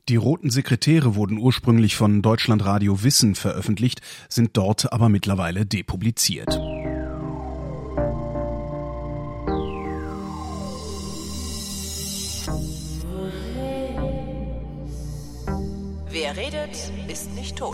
Die Roten Sekretäre wurden ursprünglich von Deutschlandradio Wissen veröffentlicht, sind dort aber mittlerweile depubliziert. Wer redet, ist nicht tot.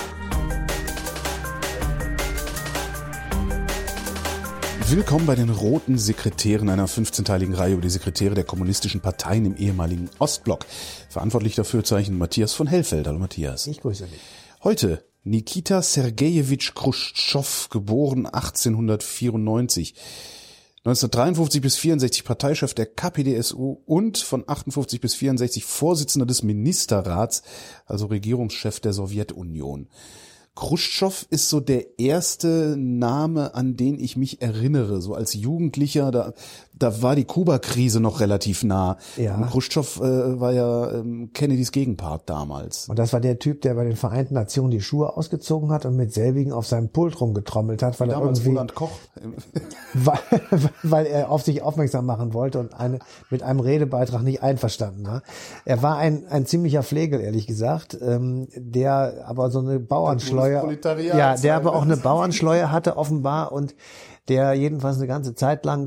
Willkommen bei den Roten Sekretären, einer 15-teiligen Reihe über die Sekretäre der kommunistischen Parteien im ehemaligen Ostblock. Verantwortlich dafür zeichnet Matthias von Hellfeld. Hallo Matthias. Ich grüße dich. Heute Nikita Sergejewitsch Chruschtschow, geboren 1894. 1953 bis 64 Parteichef der KPdSU und von 58 bis 64 Vorsitzender des Ministerrats, also Regierungschef der Sowjetunion. Chruschtschow ist so der erste Name, an den ich mich erinnere. So als Jugendlicher, da war die Kuba-Krise noch relativ nah. Ja. Und Chruschtschow war ja Kennedys Gegenpart damals. Und das war der Typ, der bei den Vereinten Nationen die Schuhe ausgezogen hat und mit selbigen auf seinem Pult rumgetrommelt hat, weil damals er irgendwie Roland Koch. weil er auf sich aufmerksam machen wollte und mit einem Redebeitrag nicht einverstanden war. Er war ein ziemlicher Flegel, ehrlich gesagt, der aber so eine Bauernschleuer, der aber auch eine Bauernschleuer hatte offenbar und der jedenfalls eine ganze Zeit lang,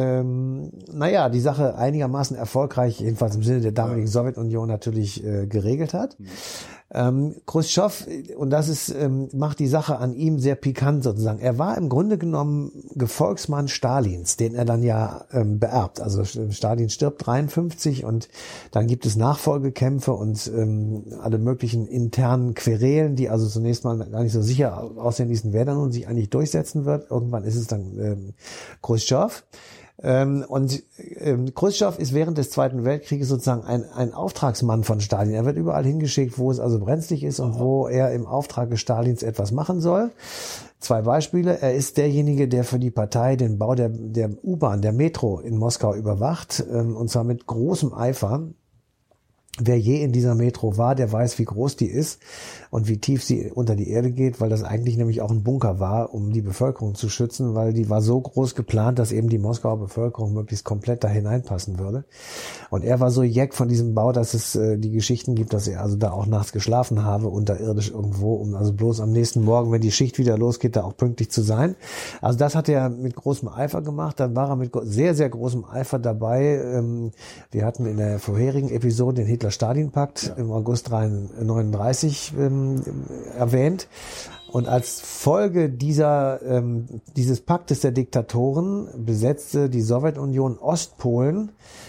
die Sache einigermaßen erfolgreich, jedenfalls im Sinne der damaligen Sowjetunion natürlich geregelt hat. Chruschtschow, und das ist, macht die Sache an ihm sehr pikant sozusagen. Er war im Grunde genommen Gefolgsmann Stalins, den er dann ja beerbt. Also Stalin stirbt 53 und dann gibt es Nachfolgekämpfe und alle möglichen internen Querelen, die also zunächst mal gar nicht so sicher aussehen ließen, wer dann nun sich eigentlich durchsetzen wird. Irgendwann ist es dann Chruschtschow. Chruschtschow ist während des Zweiten Weltkrieges sozusagen ein Auftragsmann von Stalin. Er wird überall hingeschickt, wo es also brenzlig ist und wo er im Auftrag des Stalins etwas machen soll. 2 Beispiele. Er ist derjenige, der für die Partei den Bau der U-Bahn, der Metro in Moskau überwacht, und zwar mit großem Eifer. Wer je in dieser Metro war, der weiß, wie groß die ist und wie tief sie unter die Erde geht, weil das eigentlich nämlich auch ein Bunker war, um die Bevölkerung zu schützen, weil die war so groß geplant, dass eben die Moskauer Bevölkerung möglichst komplett da hineinpassen würde. Und er war so jeck von diesem Bau, dass es die Geschichten gibt, dass er also da auch nachts geschlafen habe, unterirdisch irgendwo, um also bloß am nächsten Morgen, wenn die Schicht wieder losgeht, da auch pünktlich zu sein. Also das hat er mit großem Eifer gemacht. Dann war er mit sehr, sehr großem Eifer dabei. Wir hatten in der vorherigen Episode den Hitler-Stalin-Pakt im August 1939 erwähnt. Und als Folge dieses Paktes der Diktatoren besetzte die Sowjetunion Ostpolen,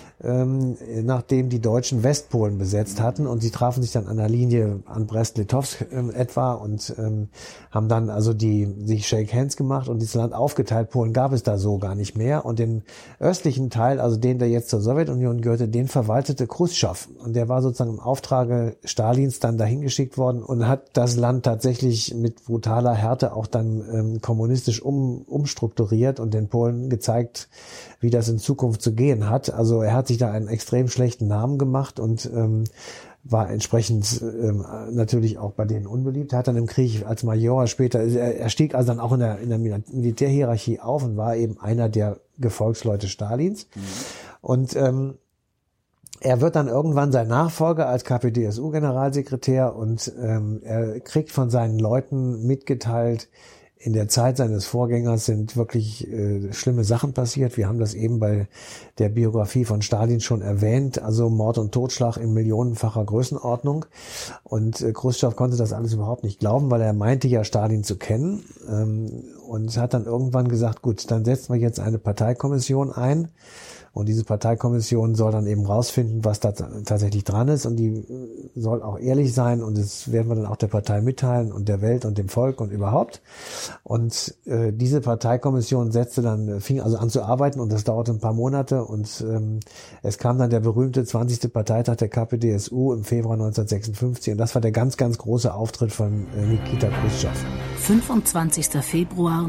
nachdem die Deutschen Westpolen besetzt hatten, und sie trafen sich dann an der Linie an Brest-Litovsk etwa und haben dann also sich Shake Hands gemacht und dieses Land aufgeteilt. Polen gab es da so gar nicht mehr, und den östlichen Teil, also den, der jetzt zur Sowjetunion gehörte, den verwaltete Chruschtschow, und der war sozusagen im Auftrage Stalins dann dahin geschickt worden und hat das Land tatsächlich mit brutaler Härte auch dann kommunistisch umstrukturiert und den Polen gezeigt, wie das in Zukunft zu gehen hat. Also er hat sich da einen extrem schlechten Namen gemacht und war entsprechend natürlich auch bei denen unbeliebt. Er hat dann im Krieg als Major später, er stieg also dann auch in der Militärhierarchie auf und war eben einer der Gefolgsleute Stalins. Mhm. Und er wird dann irgendwann sein Nachfolger als KPdSU-Generalsekretär, und er kriegt von seinen Leuten mitgeteilt, in der Zeit seines Vorgängers sind wirklich schlimme Sachen passiert. Wir haben das eben bei der Biografie von Stalin schon erwähnt, also Mord und Totschlag in millionenfacher Größenordnung. Und Chruschtschow konnte das alles überhaupt nicht glauben, weil er meinte ja, Stalin zu kennen, und hat dann irgendwann gesagt, gut, dann setzen wir jetzt eine Parteikommission ein. Und diese Parteikommission soll dann eben rausfinden, was da tatsächlich dran ist, und die soll auch ehrlich sein, und das werden wir dann auch der Partei mitteilen und der Welt und dem Volk und überhaupt. Und diese Parteikommission fing also an zu arbeiten, und das dauerte ein paar Monate, und es kam dann der berühmte 20. Parteitag der KPdSU im Februar 1956, und das war der ganz, ganz große Auftritt von Nikita Chruschtschow. 25. Februar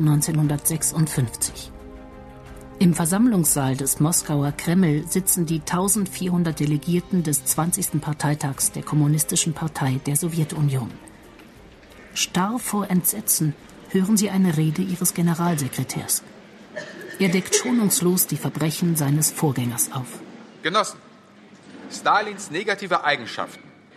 1956. Im Versammlungssaal des Moskauer Kreml sitzen die 1400 Delegierten des 20. Parteitags der Kommunistischen Partei der Sowjetunion. Starr vor Entsetzen hören sie eine Rede ihres Generalsekretärs. Er deckt schonungslos die Verbrechen seines Vorgängers auf. Genossen, Stalins negative Eigenschaften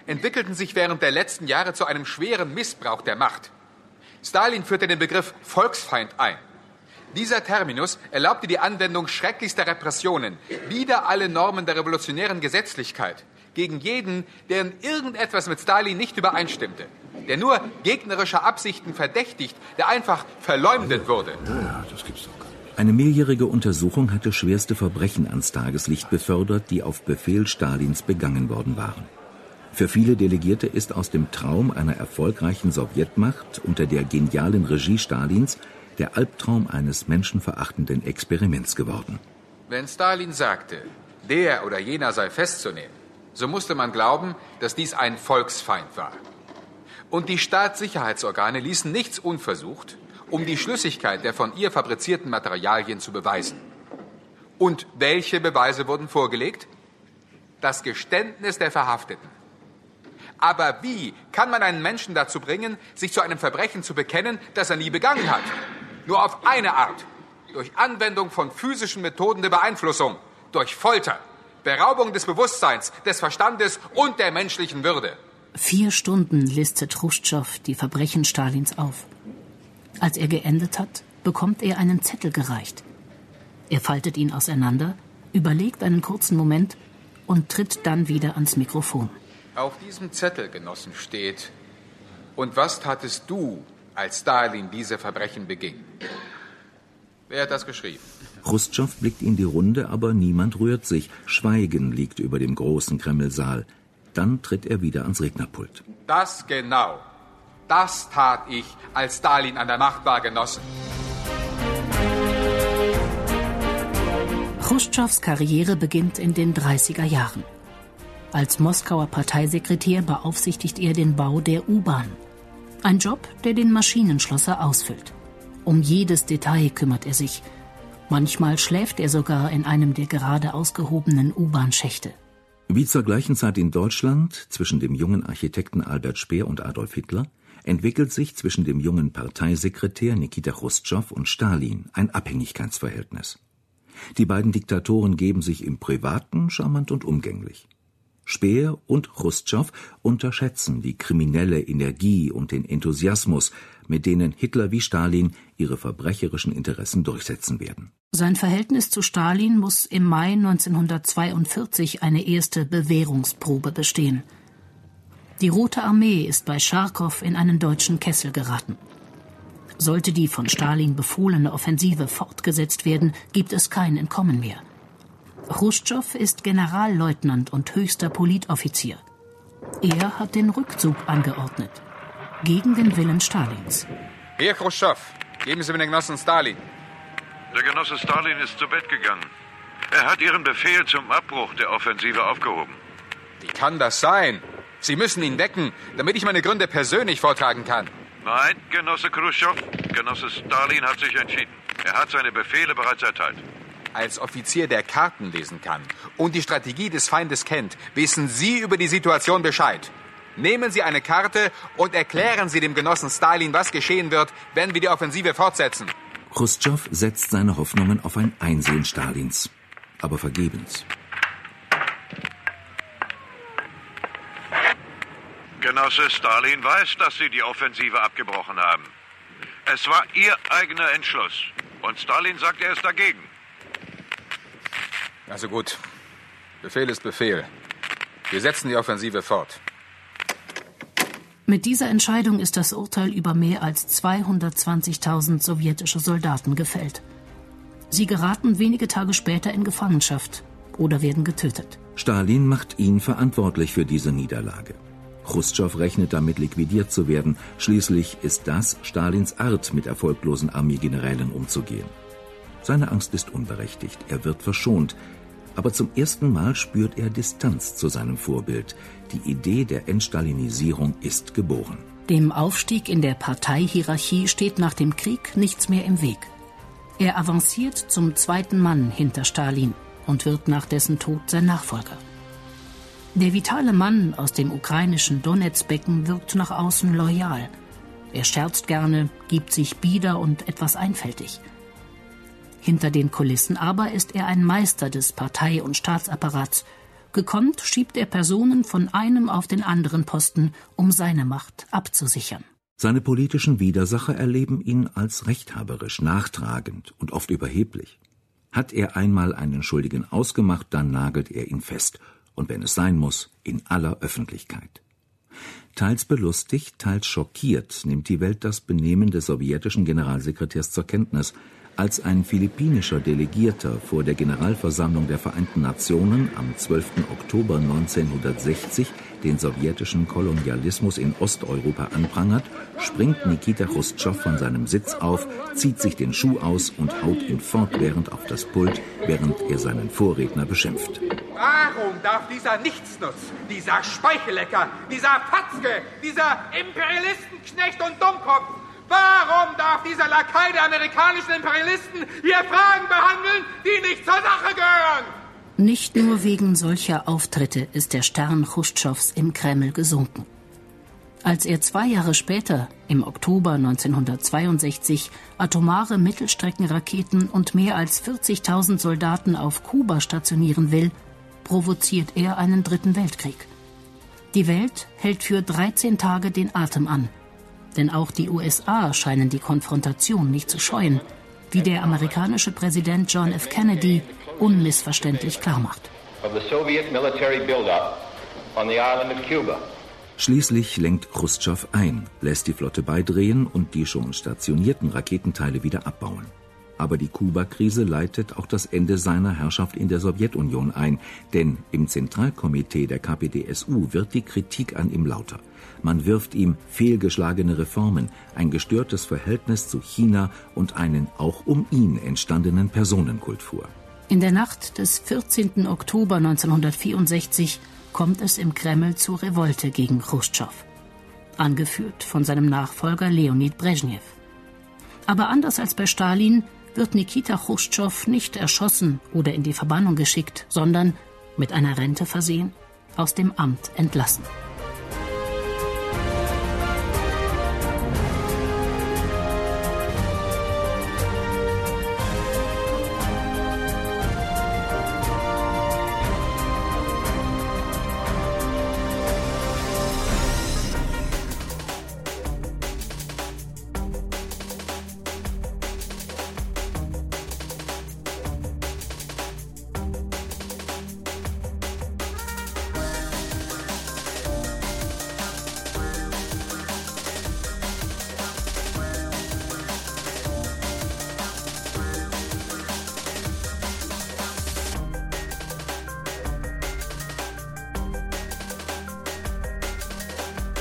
entwickelten sich während der letzten Jahre zu einem schweren Missbrauch der Macht. Stalin führte den Begriff Volksfeind ein. Dieser Terminus erlaubte die Anwendung schrecklichster Repressionen, wider alle Normen der revolutionären Gesetzlichkeit, gegen jeden, der in irgendetwas mit Stalin nicht übereinstimmte, der nur gegnerischer Absichten verdächtigt, der einfach verleumdet wurde. Ja, das gibt's doch gar nicht. Eine mehrjährige Untersuchung hatte schwerste Verbrechen ans Tageslicht befördert, die auf Befehl Stalins begangen worden waren. Für viele Delegierte ist aus dem Traum einer erfolgreichen Sowjetmacht unter der genialen Regie Stalins der Albtraum eines menschenverachtenden Experiments geworden. Wenn Stalin sagte, der oder jener sei festzunehmen, so musste man glauben, dass dies ein Volksfeind war. Und die Staatssicherheitsorgane ließen nichts unversucht, um die Schlüssigkeit der von ihr fabrizierten Materialien zu beweisen. Und welche Beweise wurden vorgelegt? Das Geständnis der Verhafteten. Aber wie kann man einen Menschen dazu bringen, sich zu einem Verbrechen zu bekennen, das er nie begangen hat? Nur auf eine Art. Durch Anwendung von physischen Methoden der Beeinflussung. Durch Folter. Beraubung des Bewusstseins, des Verstandes und der menschlichen Würde. 4 Stunden listet Chruschtschow die Verbrechen Stalins auf. Als er geendet hat, bekommt er einen Zettel gereicht. Er faltet ihn auseinander, überlegt einen kurzen Moment und tritt dann wieder ans Mikrofon. Auf diesem Zettel, Genossen, steht: Und was tatest du, als Stalin diese Verbrechen beging? Wer hat das geschrieben? Chruschtschow blickt in die Runde, aber niemand rührt sich. Schweigen liegt über dem großen Kremlsaal. Dann tritt er wieder ans Rednerpult. Das genau. Das tat ich, als Stalin an der Macht war, Genossen. Chruschtschows Karriere beginnt in den 30er Jahren. Als Moskauer Parteisekretär beaufsichtigt er den Bau der U-Bahn. Ein Job, der den Maschinenschlosser ausfüllt. Um jedes Detail kümmert er sich. Manchmal schläft er sogar in einem der gerade ausgehobenen U-Bahn-Schächte. Wie zur gleichen Zeit in Deutschland, zwischen dem jungen Architekten Albert Speer und Adolf Hitler, entwickelt sich zwischen dem jungen Parteisekretär Nikita Chruschtschow und Stalin ein Abhängigkeitsverhältnis. Die beiden Diktatoren geben sich im Privaten charmant und umgänglich. Speer und Chruschtschow unterschätzen die kriminelle Energie und den Enthusiasmus, mit denen Hitler wie Stalin ihre verbrecherischen Interessen durchsetzen werden. Sein Verhältnis zu Stalin muss im Mai 1942 eine erste Bewährungsprobe bestehen. Die Rote Armee ist bei Charkow in einen deutschen Kessel geraten. Sollte die von Stalin befohlene Offensive fortgesetzt werden, gibt es kein Entkommen mehr. Chruschtschow ist Generalleutnant und höchster Politoffizier. Er hat den Rückzug angeordnet. Gegen den Willen Stalins. Herr Chruschtschow, geben Sie mir den Genossen Stalin. Der Genosse Stalin ist zu Bett gegangen. Er hat Ihren Befehl zum Abbruch der Offensive aufgehoben. Wie kann das sein? Sie müssen ihn wecken, damit ich meine Gründe persönlich vortragen kann. Nein, Genosse Chruschtschow, Genosse Stalin hat sich entschieden. Er hat seine Befehle bereits erteilt. Als Offizier, der Karten lesen kann und die Strategie des Feindes kennt, wissen Sie über die Situation Bescheid. Nehmen Sie eine Karte und erklären Sie dem Genossen Stalin, was geschehen wird, wenn wir die Offensive fortsetzen. Chruschtschow setzt seine Hoffnungen auf ein Einsehen Stalins, aber vergebens. Genosse Stalin weiß, dass Sie die Offensive abgebrochen haben. Es war Ihr eigener Entschluss. Und Stalin sagt, er ist dagegen. Also gut. Befehl ist Befehl. Wir setzen die Offensive fort. Mit dieser Entscheidung ist das Urteil über mehr als 220.000 sowjetische Soldaten gefällt. Sie geraten wenige Tage später in Gefangenschaft oder werden getötet. Stalin macht ihn verantwortlich für diese Niederlage. Chruschtschow rechnet damit, liquidiert zu werden. Schließlich ist das Stalins Art, mit erfolglosen Armeegenerälen umzugehen. Seine Angst ist unberechtigt, er wird verschont. Aber zum ersten Mal spürt er Distanz zu seinem Vorbild. Die Idee der Entstalinisierung ist geboren. Dem Aufstieg in der Parteihierarchie steht nach dem Krieg nichts mehr im Weg. Er avanciert zum zweiten Mann hinter Stalin und wird nach dessen Tod sein Nachfolger. Der vitale Mann aus dem ukrainischen Donezbecken wirkt nach außen loyal. Er scherzt gerne, gibt sich bieder und etwas einfältig. Hinter den Kulissen aber ist er ein Meister des Partei- und Staatsapparats, Gekonnt schiebt er Personen von einem auf den anderen Posten, um seine Macht abzusichern. Seine politischen Widersacher erleben ihn als rechthaberisch, nachtragend und oft überheblich. Hat er einmal einen Schuldigen ausgemacht, dann nagelt er ihn fest. Und wenn es sein muss, in aller Öffentlichkeit. Teils belustigt, teils schockiert nimmt die Welt das Benehmen des sowjetischen Generalsekretärs zur Kenntnis, als ein philippinischer Delegierter vor der Generalversammlung der Vereinten Nationen am 12. Oktober 1960 den sowjetischen Kolonialismus in Osteuropa anprangert, springt Nikita Chruschtschow von seinem Sitz auf, zieht sich den Schuh aus und haut ihn fortwährend auf das Pult, während er seinen Vorredner beschimpft. Warum darf dieser Nichtsnutz, dieser Speichellecker, dieser Fatzke, dieser Imperialistenknecht und Dummkopf, warum darf dieser Lakai der amerikanischen Imperialisten hier Fragen behandeln, die nicht zur Sache gehören? Nicht nur wegen solcher Auftritte ist der Stern Chruschtschows im Kreml gesunken. Als er 2 Jahre später, im Oktober 1962, atomare Mittelstreckenraketen und mehr als 40.000 Soldaten auf Kuba stationieren will, provoziert er einen 3. Weltkrieg. Die Welt hält für 13 Tage den Atem an. Denn auch die USA scheinen die Konfrontation nicht zu scheuen, wie der amerikanische Präsident John F. Kennedy unmissverständlich klarmacht. Schließlich lenkt Chruschtschow ein, lässt die Flotte beidrehen und die schon stationierten Raketenteile wieder abbauen. Aber die Kuba-Krise leitet auch das Ende seiner Herrschaft in der Sowjetunion ein, denn im Zentralkomitee der KPdSU wird die Kritik an ihm lauter. Man wirft ihm fehlgeschlagene Reformen, ein gestörtes Verhältnis zu China und einen auch um ihn entstandenen Personenkult vor. In der Nacht des 14. Oktober 1964 kommt es im Kreml zur Revolte gegen Chruschtschow, angeführt von seinem Nachfolger Leonid Brezhnev. Aber anders als bei Stalin wird Nikita Chruschtschow nicht erschossen oder in die Verbannung geschickt, sondern, mit einer Rente versehen, aus dem Amt entlassen.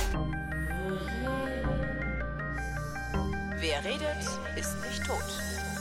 Wer redet, ist nicht tot.